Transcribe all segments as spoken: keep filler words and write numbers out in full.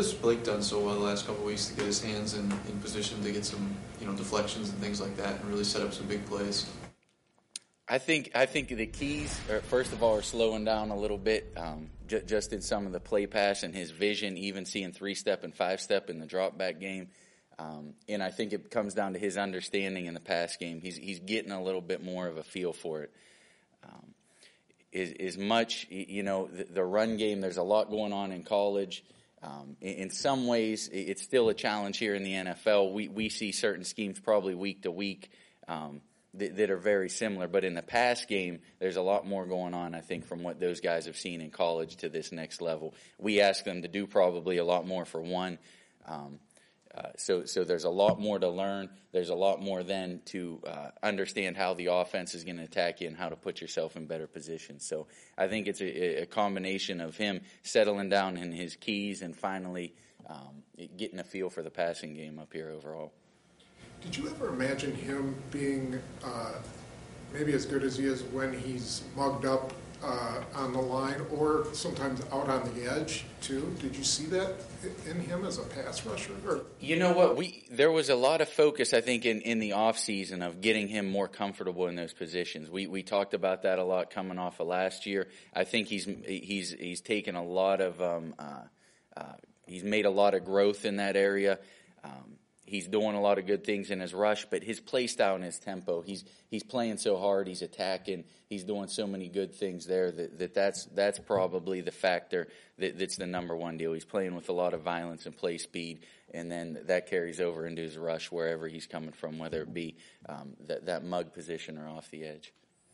has Blake done so well the last couple of weeks to get his hands in, in position to get some, you know, deflections and things like that and really set up some big plays? I think I think the keys, are, first of all, are slowing down a little bit, um, j- just in some of the play pass and his vision, even seeing three-step and five-step in the drop-back game. Um, and I think it comes down to his understanding in the pass game. He's he's getting a little bit more of a feel for it. Um, is is much, you know, the, the run game, there's a lot going on in college. Um, in, in some ways, it's still a challenge here in the N F L. We we see certain schemes probably week to week um, that, that are very similar. But in the pass game, there's a lot more going on, I think, from what those guys have seen in college to this next level. We ask them to do probably a lot more for one. Um, Uh, so, so there's a lot more to learn. There's a lot more then to uh, understand how the offense is going to attack you and how to put yourself in better positions. So I think it's a, a combination of him settling down in his keys and finally um, getting a feel for the passing game up here overall. Did you ever imagine him being uh, maybe as good as he is when he's mugged up uh, on the line or sometimes out on the edge too? Did you see that in him as a pass rusher? Or? You know what? We there was a lot of focus, I think, in, in the off season of getting him more comfortable in those positions. We we talked about that a lot coming off of last year. I think he's he's he's taken a lot of um, uh, uh, he's made a lot of growth in that area. Um, He's doing a lot of good things in his rush, but his play style and his tempo, he's he's playing so hard, he's attacking, he's doing so many good things there that, that that's that's probably the factor that, that's the number one deal. He's playing with a lot of violence and play speed, and then that carries over into his rush wherever he's coming from, whether it be um, that, that mug position or off the edge.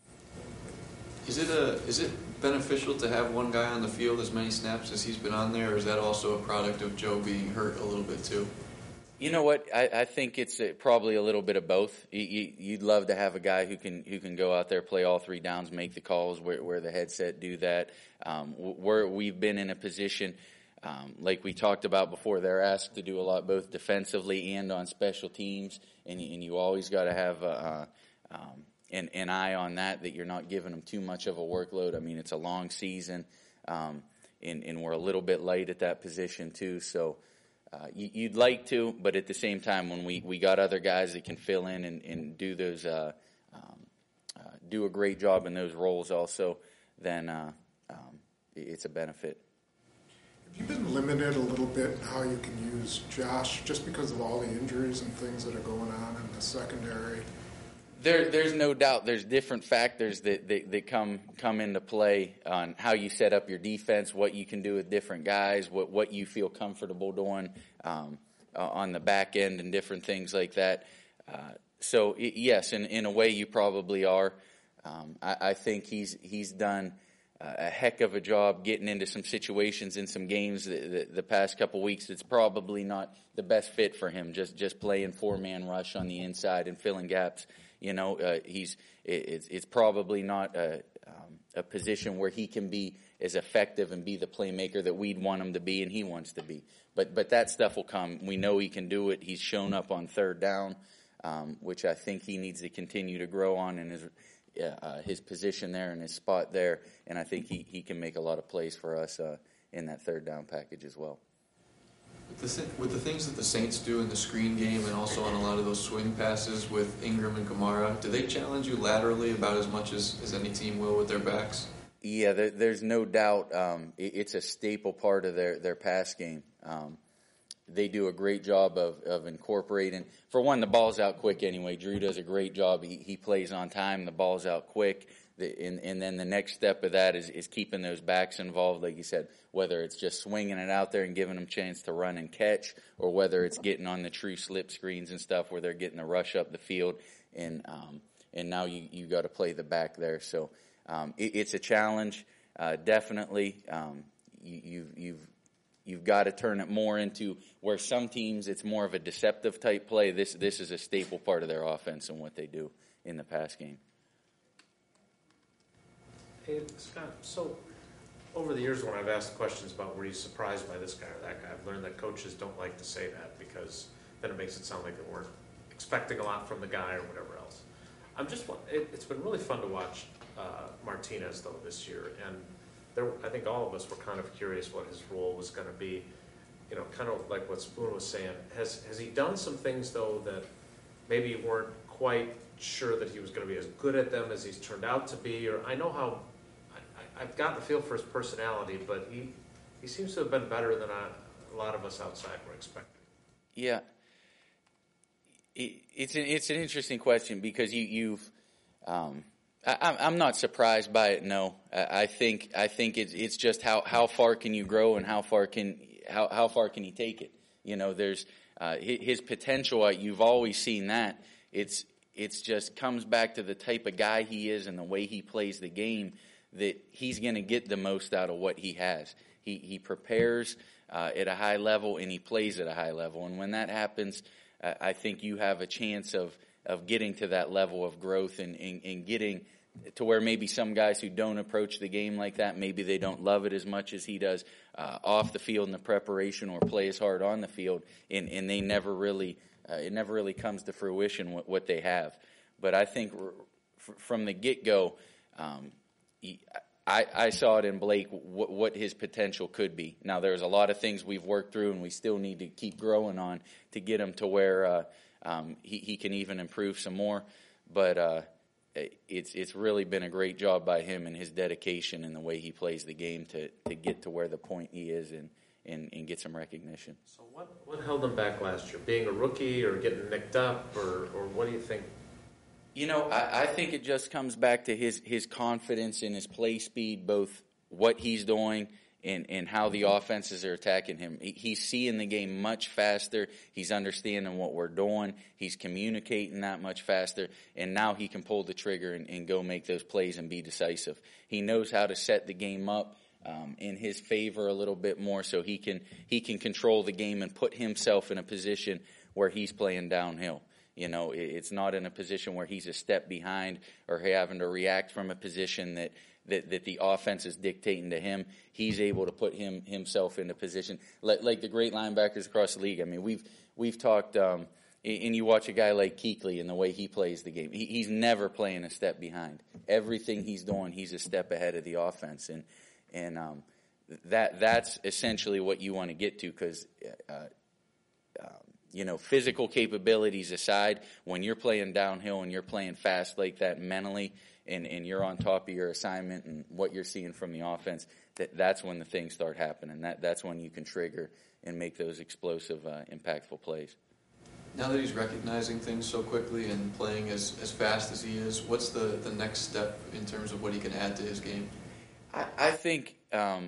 Is it a is it beneficial to have one guy on the field as many snaps as he's been on there, or is that also a product of Joe being hurt a little bit too? You know what? I, I think it's a, probably a little bit of both. You, you, you'd love to have a guy who can who can go out there, play all three downs, make the calls where, where the headset do that. Um, where we've been in a position, um, like we talked about before, they're asked to do a lot both defensively and on special teams, and, and you always got to have a, a, um, an, an eye on that, that you're not giving them too much of a workload. I mean, it's a long season, um, and, and we're a little bit light at that position too, so... Uh, you, you'd like to, but at the same time, when we, we got other guys that can fill in and, and do those, uh, um, uh, do a great job in those roles also, then uh, um, it's a benefit. Have you been limited a little bit in how you can use Josh just because of all the injuries and things that are going on in the secondary? There, there's no doubt. There's different factors that, that, that come come into play on how you set up your defense, what you can do with different guys, what what you feel comfortable doing um, uh, on the back end, and different things like that. Uh, so it, yes, in in a way, you probably are. Um, I, I think he's he's done a heck of a job getting into some situations in some games the, the, the past couple weeks. It's probably not the best fit for him. Just just playing four man rush on the inside and filling gaps. You know, uh, he's it's, it's probably not a, um, a position where he can be as effective and be the playmaker that we'd want him to be and he wants to be. But but that stuff will come. We know he can do it. He's shown up on third down, um, which I think he needs to continue to grow on in his uh, his position there and his spot there. And I think he, he can make a lot of plays for us uh, in that third down package as well. With the, th- with the things that the Saints do in the screen game and also on a lot of those swing passes with Ingram and Kamara, do they challenge you laterally about as much as, as any team will with their backs? Yeah, there, there's no doubt um, it, it's a staple part of their, their pass game. Um, they do a great job of, of incorporating. For one, the ball's out quick anyway. Drew does a great job. He, he plays on time. The ball's out quick. The, and, and then the next step of that is, is keeping those backs involved, like you said, whether it's just swinging it out there and giving them a chance to run and catch, or whether it's getting on the true slip screens and stuff where they're getting a rush up the field. And um, and now you, you got to play the back there. So um, it, it's a challenge, uh, definitely. Um, you, you've, you've You've got to turn it more into where some teams it's more of a deceptive type play. This this is a staple part of their offense and what they do in the pass game. Hey, Scott, so over the years when I've asked questions about were you surprised by this guy or that guy, I've learned that coaches don't like to say that because then it makes it sound like they weren't expecting a lot from the guy or whatever else. I'm just it, it's been really fun to watch uh, Martinez though this year, and there, I think all of us were kind of curious what his role was going to be. you know, kind of like what Spoon was saying, has has he done some things though that maybe you weren't quite sure that he was going to be as good at them as he's turned out to be? Or I know how I, I've gotten the feel for his personality, but he he seems to have been better than I, a lot of us outside were expecting. Yeah, it, it's an it's an interesting question because you you've. Um, I, I'm not surprised by it. No, I think I think it's it's just how, how far can you grow and how far can how how far can he take it? You know, there's uh, his potential. You've always seen that. It's it's just comes back to the type of guy he is and the way he plays the game that he's going to get the most out of what he has. He he prepares uh, at a high level and he plays at a high level. And when that happens, uh, I think you have a chance of. of getting to that level of growth and, and, and getting to where maybe some guys who don't approach the game like that, maybe they don't love it as much as he does uh, off the field in the preparation or play as hard on the field, and, and they never really, uh, it never really comes to fruition what, what they have. But I think r- f- from the get-go, um, he, I, I saw it in Blake what, what his potential could be. Now, there's a lot of things we've worked through and we still need to keep growing on to get him to where uh, um, he, he can even improve some more. But uh, it's it's really been a great job by him and his dedication and the way he plays the game to, to get to where the point he is and, and, and get some recognition. So what, what held him back last year? Being a rookie or getting nicked up, or, or what do you think? You know, I, I think it just comes back to his, his confidence in his play speed, both what he's doing and, and how the offenses are attacking him. He, he's seeing the game much faster. He's understanding what we're doing. He's communicating that much faster. And now he can pull the trigger and, and go make those plays and be decisive. He knows how to set the game up um, in his favor a little bit more so he can he can control the game and put himself in a position where he's playing downhill. You know, it's not in a position where he's a step behind or having to react from a position that, that, that the offense is dictating to him. He's able to put him himself in a position like, like the great linebackers across the league. I mean, we've we've talked, um, and you watch a guy like Kuechly and the way he plays the game. He, he's never playing a step behind. Everything he's doing, he's a step ahead of the offense, and and um, that that's essentially what you want to get to because. Uh, um, You know, physical capabilities aside, when you're playing downhill and you're playing fast like that mentally and, and you're on top of your assignment and what you're seeing from the offense, that, that's when the things start happening. That That's when you can trigger and make those explosive, uh, impactful plays. Now that he's recognizing things so quickly and playing as, as fast as he is, what's the, the next step in terms of what he can add to his game? I, I think... Um,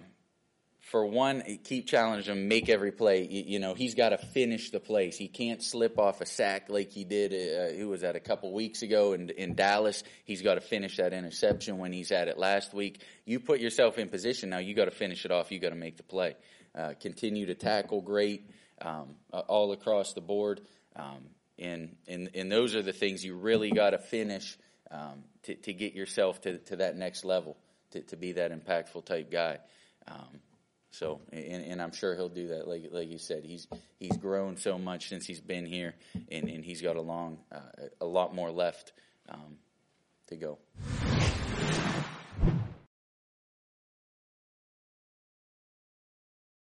For one, keep challenging him, make every play. You, you know, he's got to finish the plays. He can't slip off a sack like he did, uh, who was that, a couple weeks ago in, in Dallas. He's got to finish that interception when he's at it last week. You put yourself in position now. You got to finish it off. You got to make the play. Uh, continue to tackle great um, uh, all across the board. Um, and, and, and those are the things you really got to finish um, to, to get yourself to, to that next level, to, to be that impactful type guy. Um, So, and, and I'm sure he'll do that. Like like you said, he's he's grown so much since he's been here, and, and he's got a long, uh, a lot more left um, to go.